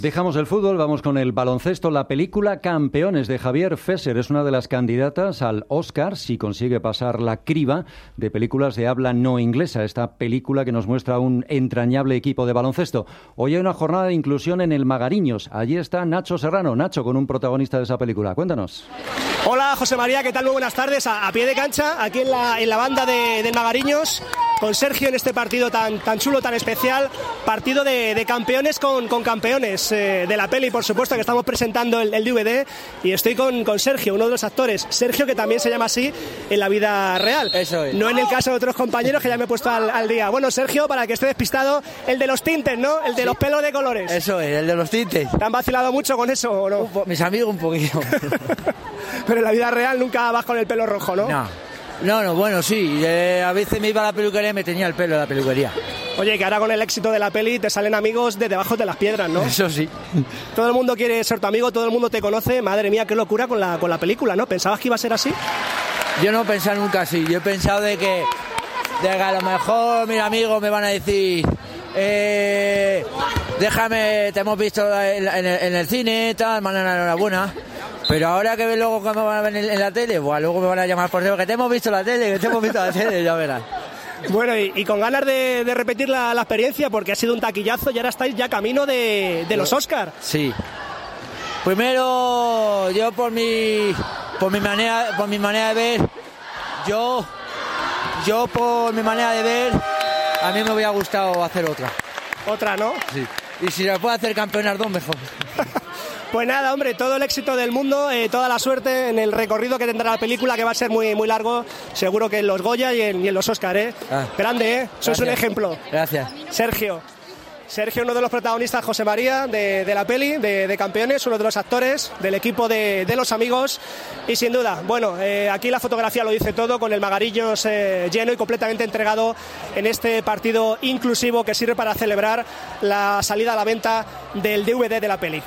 Dejamos el fútbol, vamos con el baloncesto. La película Campeones de Javier Fesser es una de las candidatas al Oscar si consigue pasar la criba de películas de habla no inglesa. Esta película que nos muestra un entrañable equipo de baloncesto. Hoy hay una jornada de inclusión en el Magariños. Allí está Nacho Serrano. Nacho, con un protagonista de esa película. Cuéntanos. Hola, José María, ¿qué tal? Muy buenas tardes. A pie de cancha, aquí en la banda del Magariños, con Sergio en este partido tan chulo, tan especial. Partido de campeones con campeones de la peli, por supuesto, que estamos presentando el DVD. Y estoy con Sergio, uno de los actores. Sergio, que también se llama así en la vida real. Eso es. No en el caso de otros compañeros, que ya me he puesto al día. Bueno, Sergio, para que esté despistado, el de los tintes, ¿no? El de los pelos de colores. Eso es, el de los tintes. ¿Te han vacilado mucho con eso o no? Mis amigos un poquito. Pero en la vida real nunca vas con el pelo rojo, ¿no? No, bueno, sí. A veces me iba a la peluquería y me tenía el pelo de la peluquería. Oye, que ahora con el éxito de la peli te salen amigos de debajo de las piedras, ¿no? Eso sí. Todo el mundo quiere ser tu amigo, todo el mundo te conoce. Madre mía, qué locura con la película, ¿no? ¿Pensabas que iba a ser así? Yo no he pensado nunca así. Yo he pensado de que a lo mejor mis amigos me van a decir... déjame, te hemos visto en el cine, tal, me dan la enhorabuena. Pero ahora que luego que me van a ver en la tele, luego me van a llamar por teléfono, que te hemos visto en la tele, ya verás. Bueno, y con ganas de repetir la experiencia, porque ha sido un taquillazo y ahora estáis ya camino de los Oscar. Sí. Primero, yo por mi manera de ver, yo por mi manera de ver, a mí me hubiera gustado hacer otra. Otra, ¿no? Sí. Y si la puedo hacer campeonas dos, mejor. Pues nada, hombre, todo el éxito del mundo, toda la suerte en el recorrido que tendrá la película, que va a ser muy, muy largo, seguro que en los Goya y en los Oscar, ¿eh? Grande, ¿eh? Sois un ejemplo. Gracias. Sergio, uno de los protagonistas, José María, de la peli, de Campeones, uno de los actores del equipo de los amigos. Y sin duda, bueno, aquí la fotografía lo dice todo, con el Magariños lleno y completamente entregado en este partido inclusivo que sirve para celebrar la salida a la venta del DVD de la peli.